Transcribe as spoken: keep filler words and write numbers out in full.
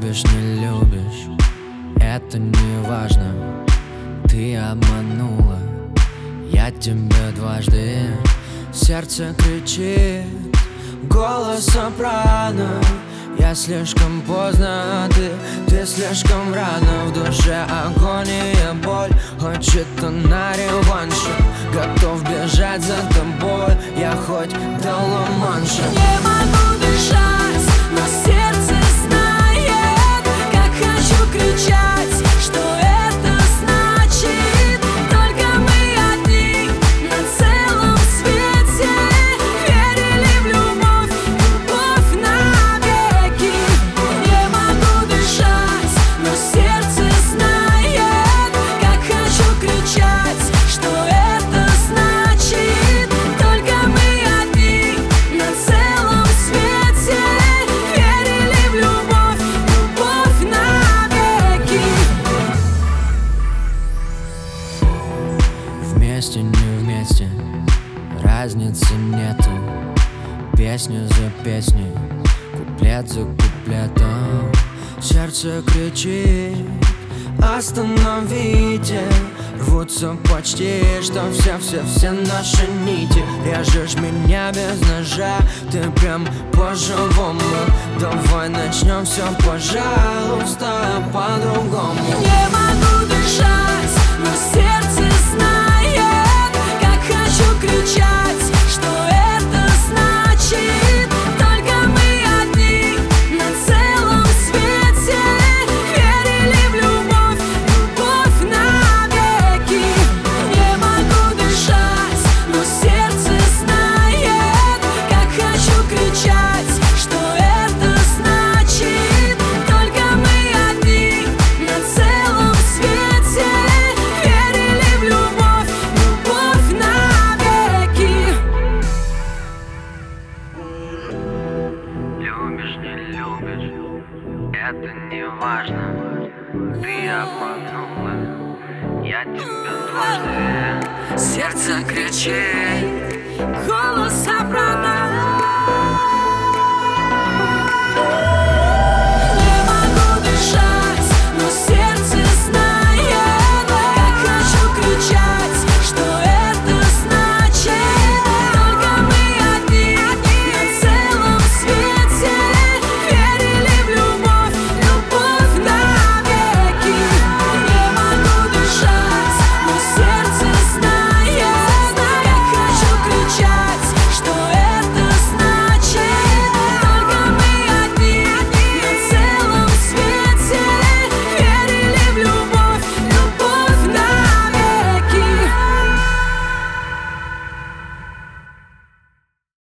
Любишь, не любишь, это не важно. Ты обманула, я тебя дважды. Сердце кричит, голос сопрано. Я слишком поздно, а ты, ты слишком рано. В душе агония, боль, хочет она реванша. Готов бежать за тобой, я хоть до Ла-Манша. Не могу дышать, но сердце знает, как хочу кричать, что это значит. Только мы одни на целом свете, верили в любовь, любовь навеки. Не могу дышать, но сердце знает, как хочу кричать, что это значит. Только мы одни на целом свете, верили в любовь, любовь навеки. Вместе, не вместе, разницы нету. Песню за песней, куплет за куплетом. Сердце кричит, остановите. Рвутся почти, что все-все-все наши нити. Режешь меня без ножа, ты прям по-живому. Давай начнем все, пожалуйста, по-другому. Не могу дышать, но сердце знает, как хочу кричать, что это значит. Только мы одни на целом свете, верили в любовь, любовь навеки. Не могу дышать, но сердце знает, как хочу кричать, что это значит. Только мы одни на целом свете, верили в любовь, любовь навеки. Любишь, не любишь, это не важно. Ты обманула, я тебя дважды. Сердце кричит, голос